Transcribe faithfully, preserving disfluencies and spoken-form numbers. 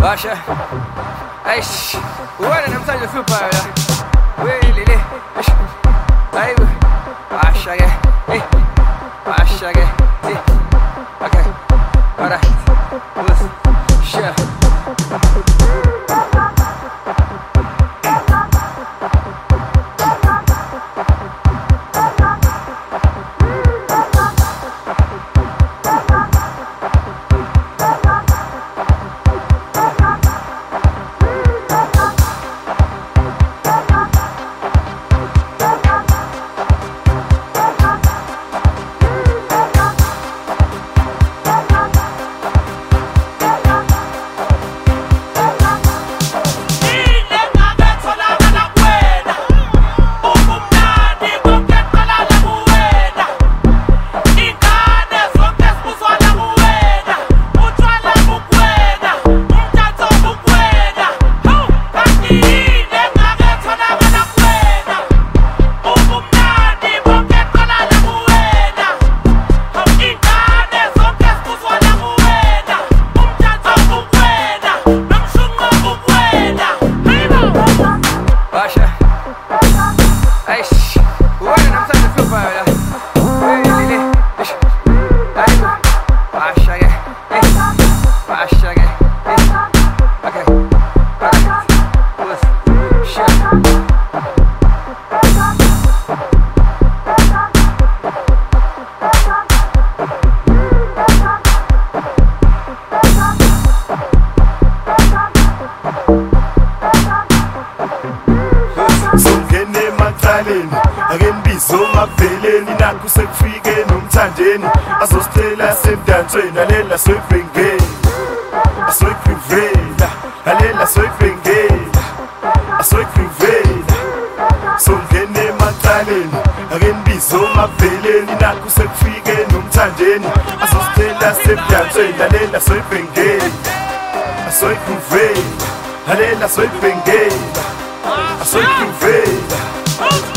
Basha, aish, uwana namsanje super la. Welele, aish, aibu, Basha ge, eh, Basha ge, eh. Okay, alright, listen, sure. Veleni nakho sekufike nomthandeni azosithela semdansweni lalela soyibhengela asoyikrivela lalela soyibhengela asoyikrivela songene emacaleni akenbizo maveleni nakho sekufike nomthandeni azosithela semdansweni lalela soyibhengela asoyikrivela lalela soyibhengela asoyikrivela